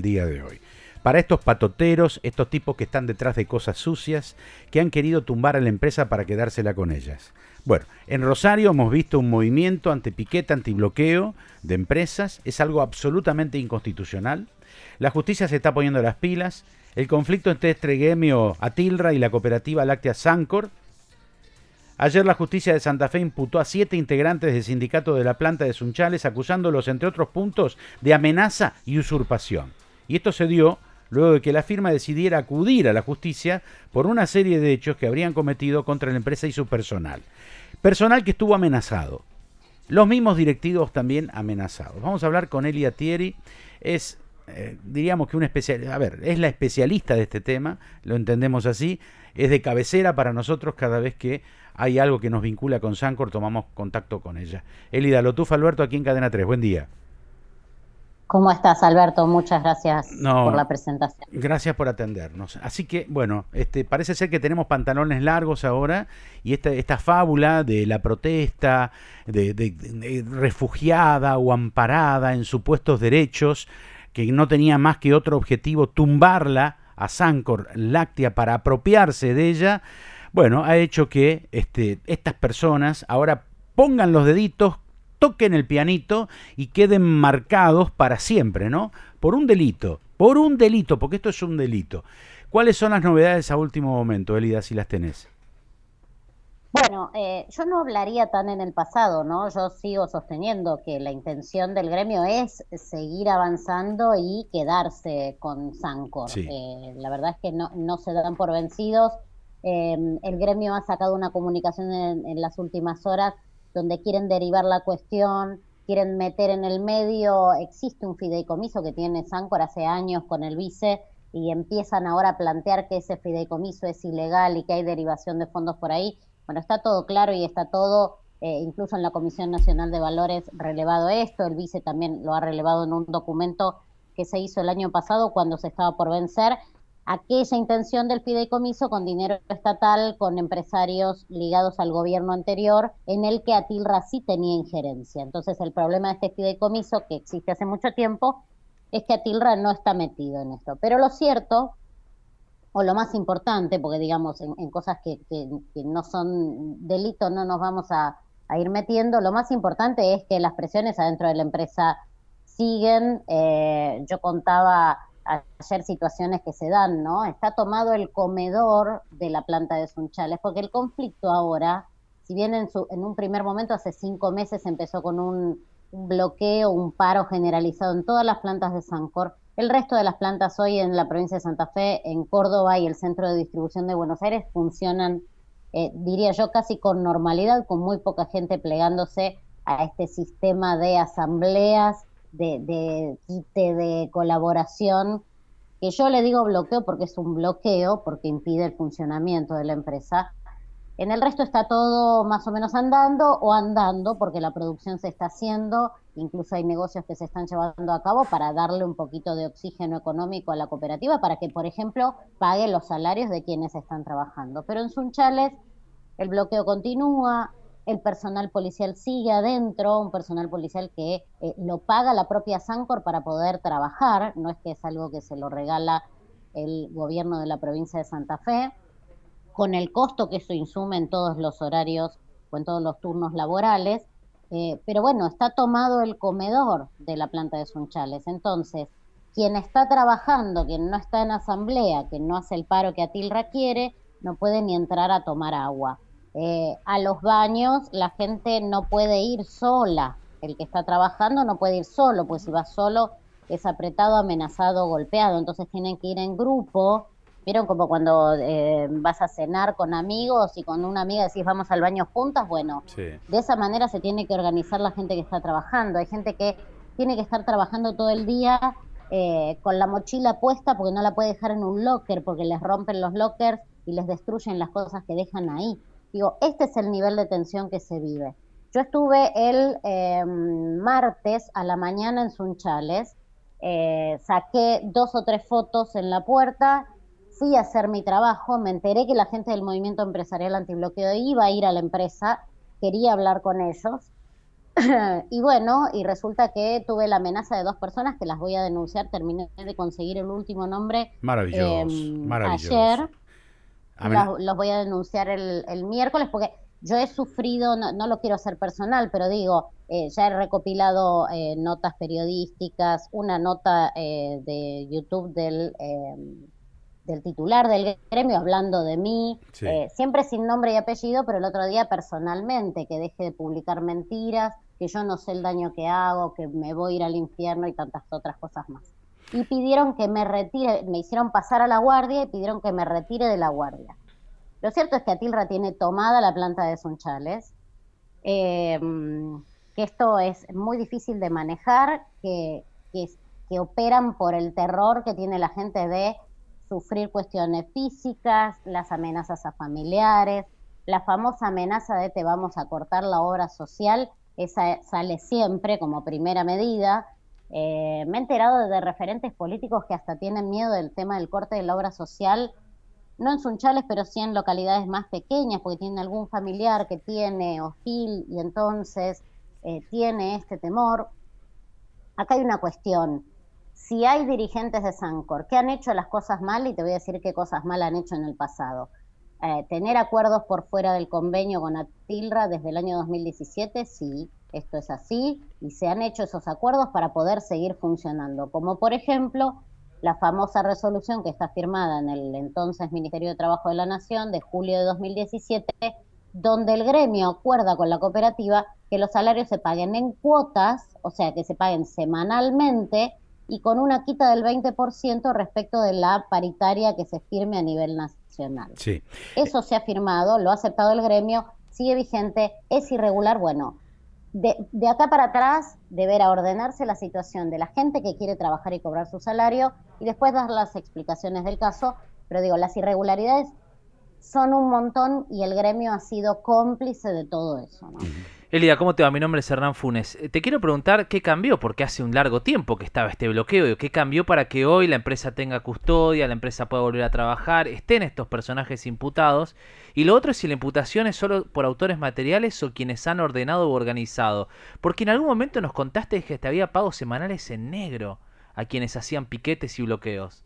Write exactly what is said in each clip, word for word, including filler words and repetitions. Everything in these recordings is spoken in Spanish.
día de hoy. Para estos patoteros, estos tipos que están detrás de cosas sucias, que han querido tumbar a la empresa para quedársela con ellas. Bueno, en Rosario hemos visto un movimiento antipiqueta, antibloqueo de empresas. Es algo absolutamente inconstitucional. La justicia se está poniendo las pilas. El conflicto entre este gremio Atilra y la cooperativa láctea Sancor. Ayer la justicia de Santa Fe imputó a siete integrantes del sindicato de la planta de Sunchales, acusándolos, entre otros puntos, de amenaza y usurpación. Y esto se dio luego de que la firma decidiera acudir a la justicia por una serie de hechos que habrían cometido contra la empresa y su personal. Personal que estuvo amenazado. Los mismos directivos también amenazados. Vamos a hablar con Elia Thierry. Es, eh, diríamos que un especial, a ver, es la especialista de este tema, lo entendemos así. Es de cabecera para nosotros cada vez que hay algo que nos vincula con Sancor, tomamos contacto con ella. Elida Lotufa, Alberto, aquí en Cadena tres. Buen día. ¿Cómo estás, Alberto? Muchas gracias no, por la presentación. Gracias por atendernos. Así que, bueno, este, parece ser que tenemos pantalones largos ahora y esta, esta fábula de la protesta, de, de, de refugiada o amparada en supuestos derechos, que no tenía más que otro objetivo, tumbarla a Sancor Láctea para apropiarse de ella, bueno, ha hecho que este, estas personas ahora pongan los deditos, toquen el pianito y queden marcados para siempre, ¿no? Por un delito, por un delito, porque esto es un delito. ¿Cuáles son las novedades a último momento, Elida, si las tenés? Bueno, eh, yo no hablaría tan en el pasado, ¿no? Yo sigo sosteniendo que la intención del gremio es seguir avanzando y quedarse con Sancor. Sí. Eh, la verdad es que no, no se dan por vencidos. Eh, el gremio ha sacado una comunicación en, en las últimas horas donde quieren derivar la cuestión, quieren meter en el medio. Existe un fideicomiso que tiene Sancor hace años con el vice y empiezan ahora a plantear que ese fideicomiso es ilegal y que hay derivación de fondos por ahí. Bueno, está todo claro y está todo, eh, incluso en la Comisión Nacional de Valores, relevado esto. El vice también lo ha relevado en un documento que se hizo el año pasado cuando se estaba por vencer aquella intención del fideicomiso con dinero estatal, con empresarios ligados al gobierno anterior, en el que Atilra sí tenía injerencia. Entonces el problema de este fideicomiso, que existe hace mucho tiempo, es que Atilra no está metido en esto. Pero lo cierto, o lo más importante, porque digamos en, en cosas que, que, que no son delito no nos vamos a, a ir metiendo, lo más importante es que las presiones adentro de la empresa siguen. Eh, yo contaba ayer situaciones que se dan, ¿no? Está tomado el comedor de la planta de Sunchales, porque el conflicto ahora, si bien en, su, en un primer momento, hace cinco meses, empezó con un, un bloqueo, un paro generalizado en todas las plantas de Sancor, el resto de las plantas hoy en la provincia de Santa Fe, en Córdoba y el centro de distribución de Buenos Aires funcionan, eh, diría yo, casi con normalidad, con muy poca gente plegándose a este sistema de asambleas, de, de quite, de colaboración, que yo le digo bloqueo porque es un bloqueo, porque impide el funcionamiento de la empresa. En el resto está todo más o menos andando o andando porque la producción se está haciendo, incluso hay negocios que se están llevando a cabo para darle un poquito de oxígeno económico a la cooperativa para que, por ejemplo, pague los salarios de quienes están trabajando. Pero en Sunchales el bloqueo continúa, el personal policial sigue adentro, un personal policial que eh, lo paga la propia Sancor para poder trabajar, no es que es algo que se lo regala el gobierno de la provincia de Santa Fe, con el costo que eso insume en todos los horarios o en todos los turnos laborales, eh, pero bueno, está tomado el comedor de la planta de Sunchales. Entonces, quien está trabajando, quien no está en asamblea, quien no hace el paro que Atilra quiere, no puede ni entrar a tomar agua. Eh, a los baños la gente no puede ir sola, el que está trabajando no puede ir solo, pues si va solo es apretado, amenazado, golpeado, entonces tienen que ir en grupo. ¿Vieron como cuando eh, vas a cenar con amigos y con una amiga decís vamos al baño juntas? Bueno, sí. De esa manera se tiene que organizar la gente que está trabajando. Hay gente que tiene que estar trabajando todo el día eh, con la mochila puesta porque no la puede dejar en un locker, porque les rompen los lockers y les destruyen las cosas que dejan ahí. Digo, este es el nivel de tensión que se vive. Yo estuve el eh, martes a la mañana en Sunchales, eh, saqué dos o tres fotos en la puerta, fui a hacer mi trabajo, me enteré que la gente del movimiento empresarial antibloqueo iba a ir a la empresa, quería hablar con ellos, Y bueno, y resulta que tuve la amenaza de dos personas que las voy a denunciar. Terminé de conseguir el último nombre eh, Maravilloso, maravilloso. ayer. Amena- Los, los voy a denunciar el, el miércoles porque yo he sufrido, no, no lo quiero hacer personal, pero digo, eh, ya he recopilado eh, notas periodísticas, una nota eh, de YouTube del, eh, del titular del gremio hablando de mí, sí. eh, siempre sin nombre y apellido, pero el otro día personalmente, que deje de publicar mentiras, que yo no sé el daño que hago, que me voy a ir al infierno y tantas otras cosas más. Y pidieron que me retire, me hicieron pasar a la guardia y pidieron que me retire de la guardia. Lo cierto es que Atilra tiene tomada la planta de Sunchales, eh, que esto es muy difícil de manejar, que, que, que operan por el terror que tiene la gente de sufrir cuestiones físicas, las amenazas a familiares, la famosa amenaza de te vamos a cortar la obra social, esa sale siempre como primera medida. Eh, me he enterado de referentes políticos que hasta tienen miedo del tema del corte de la obra social, no en Sunchales, pero sí en localidades más pequeñas, porque tienen algún familiar que tiene hostil y entonces eh, tiene este temor. Acá hay una cuestión. Si hay dirigentes de Sancor que han hecho las cosas mal, y te voy a decir qué cosas mal han hecho en el pasado. Eh, tener acuerdos por fuera del convenio con Atilra desde el año dos mil diecisiete, sí, esto es así, y se han hecho esos acuerdos para poder seguir funcionando, como por ejemplo la famosa resolución que está firmada en el entonces Ministerio de Trabajo de la Nación de julio de dos mil diecisiete, donde el gremio acuerda con la cooperativa que los salarios se paguen en cuotas, o sea, que se paguen semanalmente y con una quita del veinte por ciento respecto de la paritaria que se firme a nivel nacional. Sí. Eso se ha firmado, lo ha aceptado el gremio, sigue vigente, es irregular, bueno. De, de acá para atrás deberá ordenarse la situación de la gente que quiere trabajar y cobrar su salario y después dar las explicaciones del caso, pero digo, las irregularidades son un montón y el gremio ha sido cómplice de todo eso, ¿no? Elida, ¿cómo te va? Mi nombre es Hernán Funes. Eh, Te quiero preguntar qué cambió, porque hace un largo tiempo que estaba este bloqueo. ¿Qué cambió para que hoy la empresa tenga custodia, la empresa pueda volver a trabajar, estén estos personajes imputados? Y lo otro es si la imputación es solo por autores materiales o quienes han ordenado u organizado. Porque en algún momento nos contaste que te había pagos semanales en negro a quienes hacían piquetes y bloqueos.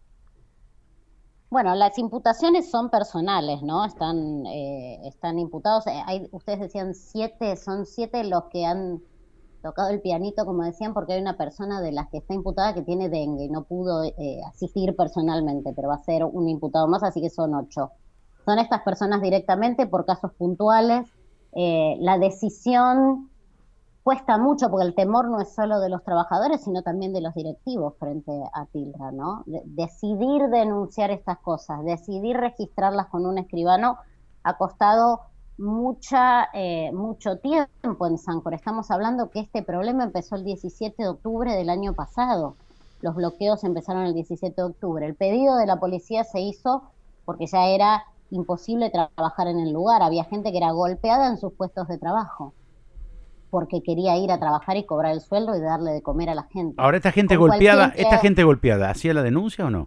Bueno, las imputaciones son personales, ¿no? Están, eh, están imputados. eh, Hay, ustedes decían siete, son siete los que han tocado el pianito, como decían, porque hay una persona de las que está imputada que tiene dengue y no pudo eh, asistir personalmente, pero va a ser un imputado más, así que son ocho. Son estas personas directamente por casos puntuales. Eh, la decisión cuesta mucho porque el temor no es solo de los trabajadores, sino también de los directivos frente a Tilra, ¿no? De- decidir denunciar estas cosas, decidir registrarlas con un escribano ha costado mucha, eh, mucho tiempo en Sancor. Estamos hablando que este problema empezó el diecisiete de octubre del año pasado. Los bloqueos empezaron el diecisiete de octubre. El pedido de la policía se hizo porque ya era imposible trabajar en el lugar. Había gente que era golpeada en sus puestos de trabajo porque quería ir a trabajar y cobrar el sueldo y darle de comer a la gente. Ahora, esta gente Con golpeada, cualquier esta que... gente golpeada, ¿hacía la denuncia o no?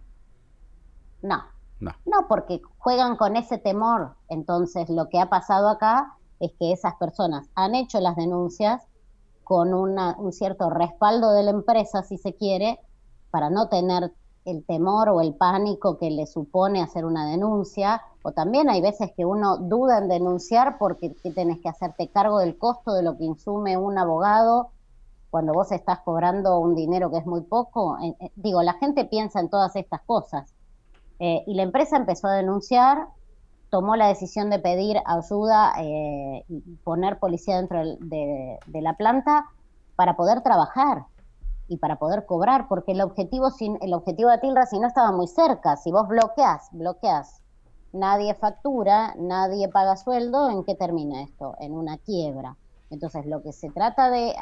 No, No. no, porque juegan con ese temor. Entonces, lo que ha pasado acá es que esas personas han hecho las denuncias con una, un cierto respaldo de la empresa, si se quiere, para no tener el temor o el pánico que le supone hacer una denuncia. O también hay veces que uno duda en denunciar porque tenés que hacerte cargo del costo de lo que insume un abogado cuando vos estás cobrando un dinero que es muy poco. Eh, eh, digo, la gente piensa en todas estas cosas. Eh, y la empresa empezó a denunciar, tomó la decisión de pedir ayuda eh, y poner policía dentro de, de, de la planta para poder trabajar y para poder cobrar, porque el objetivo, sin, el objetivo de Tilra si no estaba muy cerca. Si vos bloqueás, bloqueás, nadie factura, nadie paga sueldo, ¿en qué termina esto? En una quiebra. Entonces, lo que se trata de,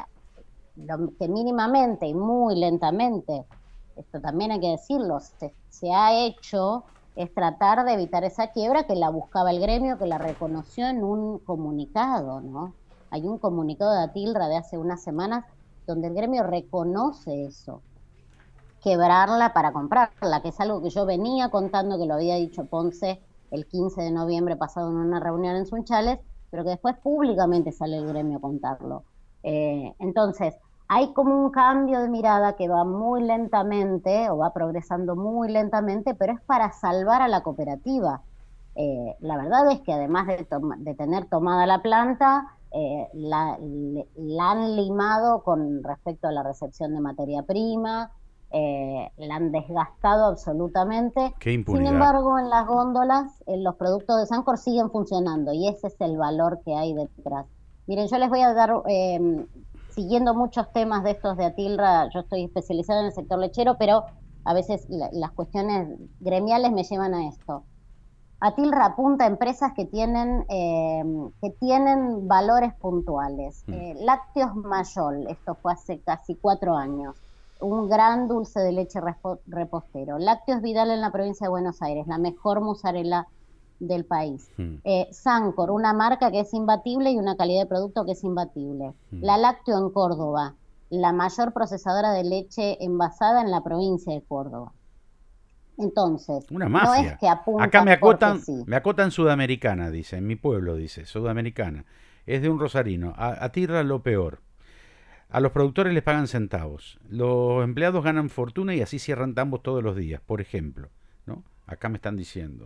lo que mínimamente y muy lentamente, esto también hay que decirlo, se, se ha hecho, es tratar de evitar esa quiebra que la buscaba el gremio, que la reconoció en un comunicado, ¿no? Hay un comunicado de Atilra de hace unas semanas donde el gremio reconoce eso, quebrarla para comprarla, que es algo que yo venía contando, que lo había dicho Ponce el quince de noviembre pasado en una reunión en Sunchales, pero que después públicamente sale el gremio a contarlo. Eh, entonces, hay como un cambio de mirada que va muy lentamente o va progresando muy lentamente, pero es para salvar a la cooperativa. Eh, la verdad es que además de, de tener tomada la planta, eh, la, le, la han limado con respecto a la recepción de materia prima, eh, la han desgastado absolutamente. Qué Sin impunidad. embargo, en las góndolas, eh, los productos de Sancor siguen funcionando y ese es el valor que hay detrás. Miren, yo les voy a dar, eh, siguiendo muchos temas de estos de Atilra, yo estoy especializada en el sector lechero, pero a veces la, las cuestiones gremiales me llevan a esto. Atilra apunta a empresas que tienen, eh, que tienen valores puntuales. Mm. Eh, Lácteos Mayol, esto fue hace casi cuatro años, un gran dulce de leche repostero. Lácteos Vidal en la provincia de Buenos Aires, la mejor mozzarella del país. Mm. Eh, Sancor, una marca que es imbatible y una calidad de producto que es imbatible. Mm. La Lácteo en Córdoba, la mayor procesadora de leche envasada en la provincia de Córdoba. Entonces, una mafia. No es que apunta acá me acotan, sí. me acotan Sudamericana, dice, en mi pueblo dice, Sudamericana. Es de un rosarino. A, Atilra lo peor. A los productores les pagan centavos. Los empleados ganan fortuna y así cierran tambos todos los días, por ejemplo, ¿no? Acá me están diciendo.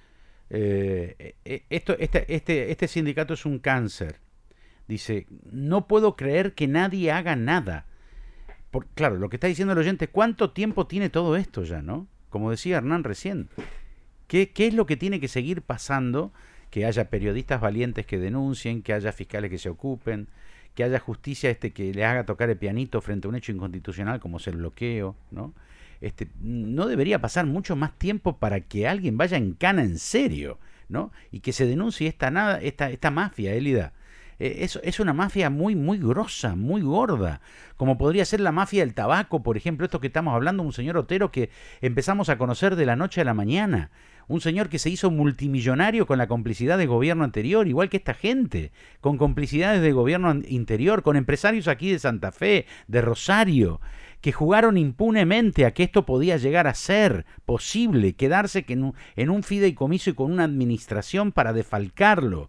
Eh, esto, este, este, este sindicato es un cáncer. Dice, no puedo creer que nadie haga nada. Por, claro, lo que está diciendo el oyente, ¿cuánto tiempo tiene todo esto ya, no? Como decía Hernán recién, ¿qué, ¿qué es lo que tiene que seguir pasando? Que haya periodistas valientes que denuncien, que haya fiscales que se ocupen, que haya justicia este que le haga tocar el pianito frente a un hecho inconstitucional como es el bloqueo, ¿no? Este, no debería pasar mucho más tiempo para que alguien vaya en cana en serio, ¿no? Y que se denuncie esta, nada, esta, esta mafia, Elida. Es, es una mafia muy, muy grosa, muy gorda, como podría ser la mafia del tabaco, por ejemplo, esto que estamos hablando, un señor Otero que empezamos a conocer de la noche a la mañana, un señor que se hizo multimillonario con la complicidad del gobierno anterior, igual que esta gente, con complicidades del gobierno interior, con empresarios aquí de Santa Fe, de Rosario, que jugaron impunemente a que esto podía llegar a ser posible, quedarse en un, en un fideicomiso y con una administración para defalcarlo.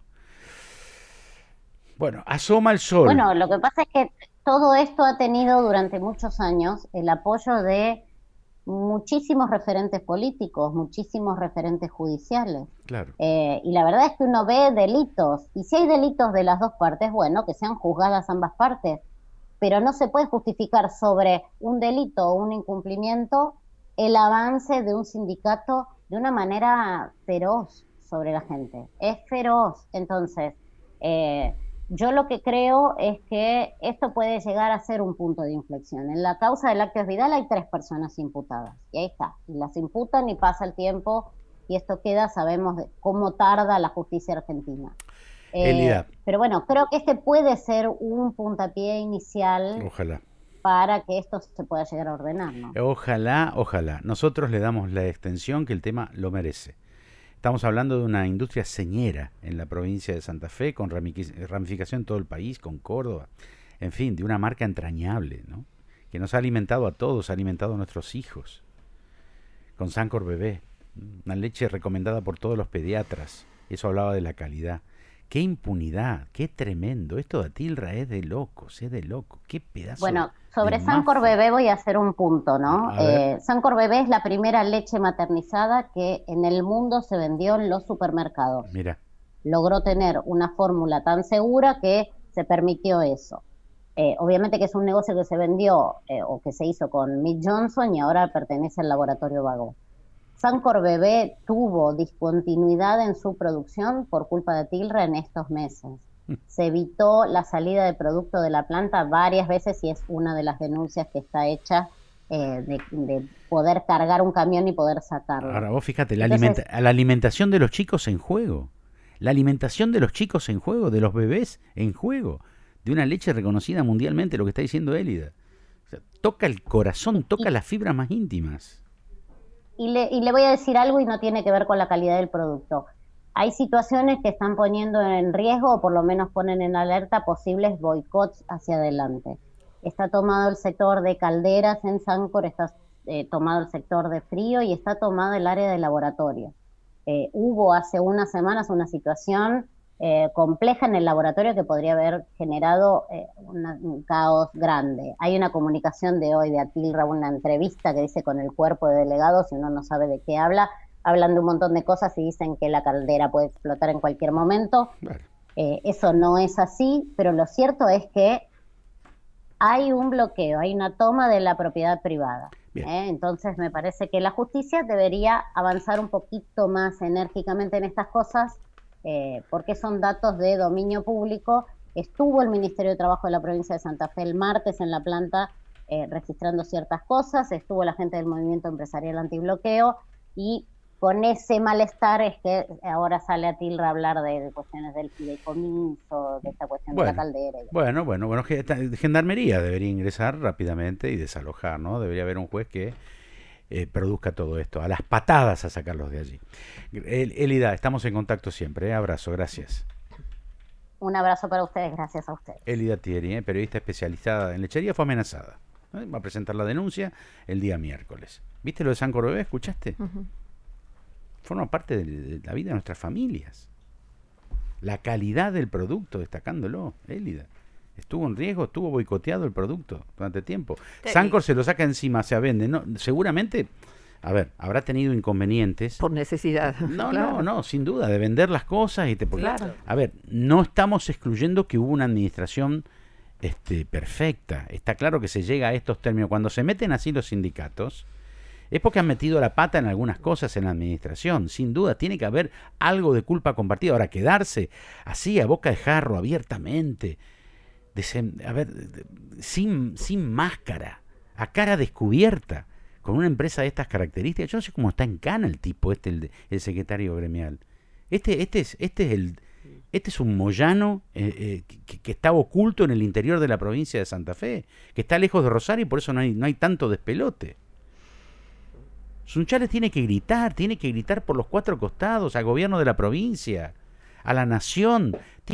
Bueno, asoma el sol. Bueno, lo que pasa es que todo esto ha tenido durante muchos años el apoyo de muchísimos referentes políticos, muchísimos referentes judiciales. Claro. Eh, y la verdad es que uno ve delitos, y si hay delitos de las dos partes, bueno, que sean juzgadas ambas partes, pero no se puede justificar sobre un delito o un incumplimiento el avance de un sindicato de una manera feroz sobre la gente. Es feroz. Entonces, eh, yo lo que creo es que esto puede llegar a ser un punto de inflexión. En la causa de Lácteos Vidal hay tres personas imputadas, y ahí está, y las imputan y pasa el tiempo, y esto queda, sabemos de cómo tarda la justicia argentina. Eh, pero bueno, creo que este puede ser un puntapié inicial. Ojalá. Para que esto se pueda llegar a ordenar, ¿no? Ojalá, ojalá. Nosotros le damos la extensión que el tema lo merece. Estamos hablando de una industria señera en la provincia de Santa Fe, con ramificación en todo el país, con Córdoba, en fin, de una marca entrañable, ¿no? Que nos ha alimentado a todos, ha alimentado a nuestros hijos, con Sancor Bebé, una leche recomendada por todos los pediatras, eso hablaba de la calidad. ¡Qué impunidad! ¡Qué tremendo! Esto de Atilra es de locos, es de locos. ¡Qué pedazo! Bueno, sobre de Sancor mafia. Bebé voy a hacer un punto, ¿no? Eh, Sancor Bebé es la primera leche maternizada que en el mundo se vendió en los supermercados. Mira. Logró tener una fórmula tan segura que se permitió eso. Eh, obviamente que es un negocio que se vendió eh, o que se hizo con Mead Johnson y ahora pertenece al laboratorio Vago. Sancor Bebé tuvo discontinuidad en su producción por culpa de Atilra en estos meses. Se evitó la salida de producto de la planta varias veces y es una de las denuncias que está hecha eh, de, de poder cargar un camión y poder sacarlo. Ahora vos fíjate, la, Entonces, alimenta la alimentación de los chicos en juego. La alimentación de los chicos en juego, de los bebés en juego. De una leche reconocida mundialmente, lo que está diciendo Elida. O sea, toca el corazón, toca las fibras más íntimas. Y le, y le voy a decir algo y no tiene que ver con la calidad del producto. Hay situaciones que están poniendo en riesgo o por lo menos ponen en alerta posibles boicots hacia adelante. Está tomado el sector de calderas en Sancor, está eh, tomado el sector de frío y está tomado el área de laboratorio. Eh, hubo hace unas semanas una situación eh, compleja en el laboratorio que podría haber generado eh, una, un caos grande. Hay una comunicación de hoy de Atilra, una entrevista que dice con el cuerpo de delegados y uno no sabe de qué habla, hablan de un montón de cosas y dicen que la caldera puede explotar en cualquier momento. Claro. Eh, eso no es así, pero lo cierto es que hay un bloqueo, hay una toma de la propiedad privada. ¿eh? Entonces me parece que la justicia debería avanzar un poquito más enérgicamente en estas cosas, eh, porque son datos de dominio público. Estuvo el Ministerio de Trabajo de la provincia de Santa Fe el martes en la planta eh, registrando ciertas cosas, estuvo la gente del Movimiento Empresarial Antibloqueo, y con ese malestar es que ahora sale Atilra a hablar de, de cuestiones del fideicomiso, de esta cuestión bueno, de la caldera. Y bueno, bueno, bueno, Gendarmería debería ingresar rápidamente y desalojar, ¿no? Debería haber un juez que eh, produzca todo esto, a las patadas a sacarlos de allí. El, Elida, estamos en contacto siempre, ¿eh? Abrazo, gracias. Un abrazo para ustedes, gracias a ustedes. Elida Thierry, ¿eh? periodista especializada en lechería, fue amenazada. ¿eh? Va a presentar la denuncia el día miércoles. ¿Viste lo de San Corobé? ¿Escuchaste? Uh-huh. Forma parte de, de la vida de nuestras familias. La calidad del producto, destacándolo, Élida. Estuvo en riesgo, estuvo boicoteado el producto durante tiempo. Sí. Sancor se lo saca encima, se vende. No, seguramente, a ver, habrá tenido inconvenientes. Por necesidad. No, claro. no, no, sin duda, de vender las cosas. y te porque, claro. A ver, no estamos excluyendo que hubo una administración este, perfecta. Está claro que se llega a estos términos. Cuando se meten así los sindicatos, es porque han metido la pata en algunas cosas en la administración. Sin duda, tiene que haber algo de culpa compartida. Ahora, quedarse así a boca de jarro, abiertamente, a ver, sin, sin máscara, a cara descubierta, con una empresa de estas características. Yo no sé cómo está en cana el tipo este, el, el secretario gremial. Este, este es, este es el, este es un Moyano eh, eh, que, que está oculto en el interior de la provincia de Santa Fe, que está lejos de Rosario y por eso no hay, no hay tanto despelote. Sunchales tiene que gritar, tiene que gritar por los cuatro costados, al gobierno de la provincia, a la nación.